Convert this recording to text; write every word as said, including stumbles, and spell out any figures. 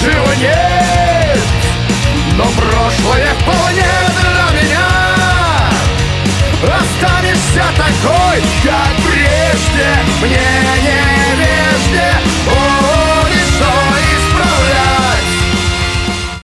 будущего нет, но прошлое вполне для меня. Останешься